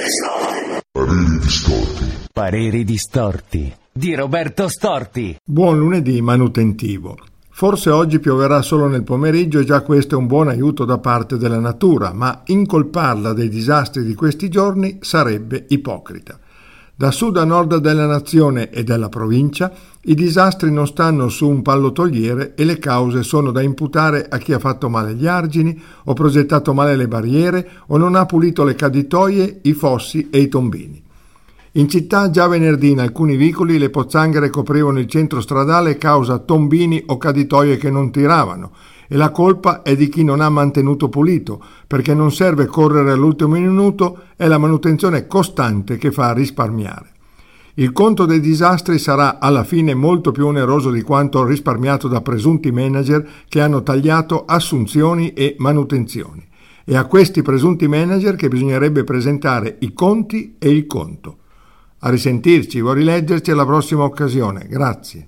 Pareri distorti. Pareri distorti di Roberto Storti. Buon lunedì manutentivo. Forse oggi pioverà solo nel pomeriggio e già questo è un buon aiuto da parte della natura, ma incolparla dei disastri di questi giorni sarebbe ipocrita. Da sud a nord della nazione e della provincia i disastri non stanno su un pallottoliere e le cause sono da imputare a chi ha fatto male gli argini o progettato male le barriere o non ha pulito le caditoie, i fossi e i tombini. In città già venerdì in alcuni vicoli le pozzanghere coprivano il centro stradale causa tombini o caditoie che non tiravano e la colpa è di chi non ha mantenuto pulito, perché non serve correre all'ultimo minuto, è la manutenzione costante che fa risparmiare. Il conto dei disastri sarà alla fine molto più oneroso di quanto risparmiato da presunti manager che hanno tagliato assunzioni e manutenzioni. E a questi presunti manager che bisognerebbe presentare i conti e il conto. A risentirci, vuoi rileggerci alla prossima occasione. Grazie.